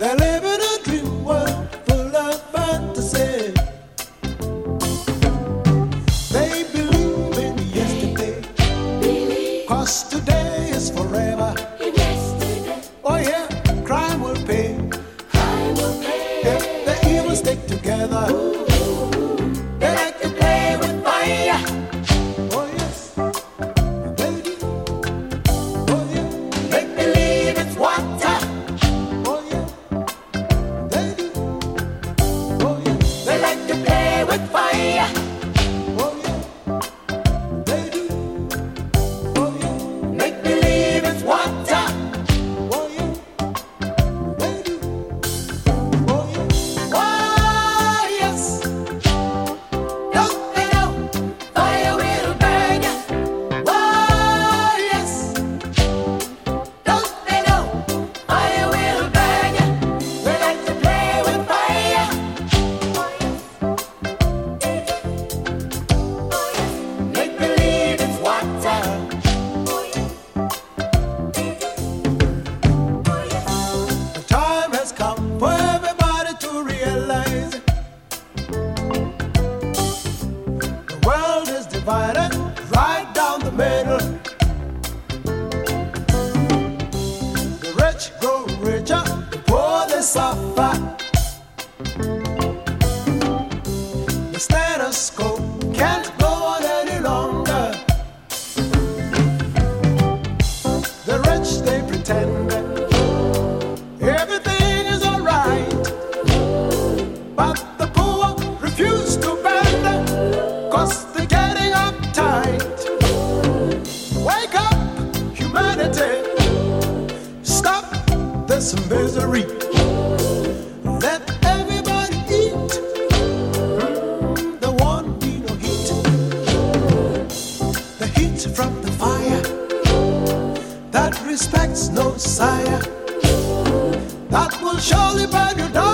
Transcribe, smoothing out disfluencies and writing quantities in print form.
They live in a dream world full of fantasy. They believe in yesterday, 'cause today is forever. Oh yeah, crime will pay. If the evil stick together. They like to play with fire. Oh yes, they do. Oh yeah, make believe it's water. Oh yeah, they do. Oh yeah, they like to play with fire. Oh yeah, they do. Oh yeah, make believe it's water. Oh yeah, they do. Oh yeah, oh yes. Don't they know fire will burn ya? Oh yes. Don't they know fire will burn ya? They like to play with fire. Oh yes. Oh yes. Make believe it's water. Oh yes. Oh yes. The time has come for everybody to realize the world is divided right down the middle. The rich grow richer, the poor they suffer. The status quo can't go on any longer. The rich they pretend everything is alright, but the poor refuse to bend, 'cause they're getting uptight. Wake up, humanity. Stop this misery. Let everybody eat. There won't be no heat. The heat from the fire that respects no sire. That will surely burn you down.